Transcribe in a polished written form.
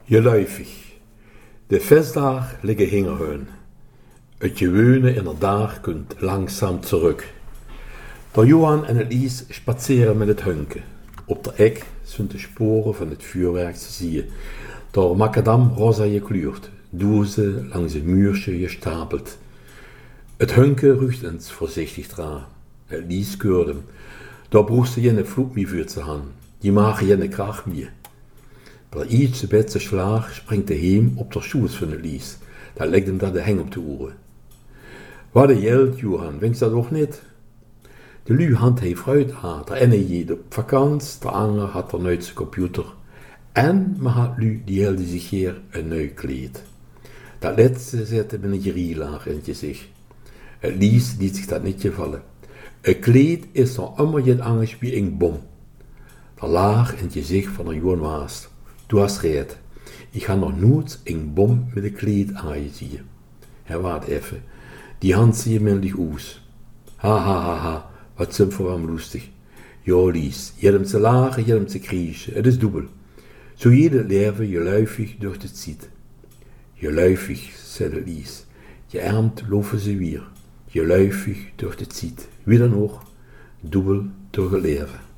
Geluifig. De feestdag liggen hingerheun. Het gewone in de dag kunt langzaam terug. De Johan en Elise spazeren met het hunken. Op de ek zijn de sporen van het vuurwerk te zien. Door macadam rosa gekleurd, dozen langs het muurtje gestapeld. Het hunken ruikt eens voorzichtig dra. Elise keurt hem. Daar broest ze jenne vloek mee vuurt ze aan. Die maken jenne kracht mee. Bij ietsje betse slaag springt de heem op de schoes van Elise. Daar legt hem dat de heng op de oren. Wat een geld, Johan, wens dat ook niet? De lu hand heeft fruit aan, de ene je op vakantie, de andere had er nooit zijn computer. En me had lu die helde zich hier een nieuw kleed. Dat laatste zette me een gerielaag in het gezicht. Elise liet zich dat niet gevallen. Een kleed is nog immer geen angst wie een bom. De laag in het gezicht van een Johan was. Du hast recht. Ik ga nog nooit een bom met een kleed aangezien. Hij waart even. Die hand zie je mindig oes. Ha ha ha ha, wat zijn voor hem lustig. Ja, Lies, je hebt hem te lachen, je hebt hem te kriechen. Het is dubbel. Zo je het leven geluifig door het ziet. Geluifig, zei Lies. Je armt loven ze weer. Geluifig door het ziet. Wie dan ook, dubbel door het leven.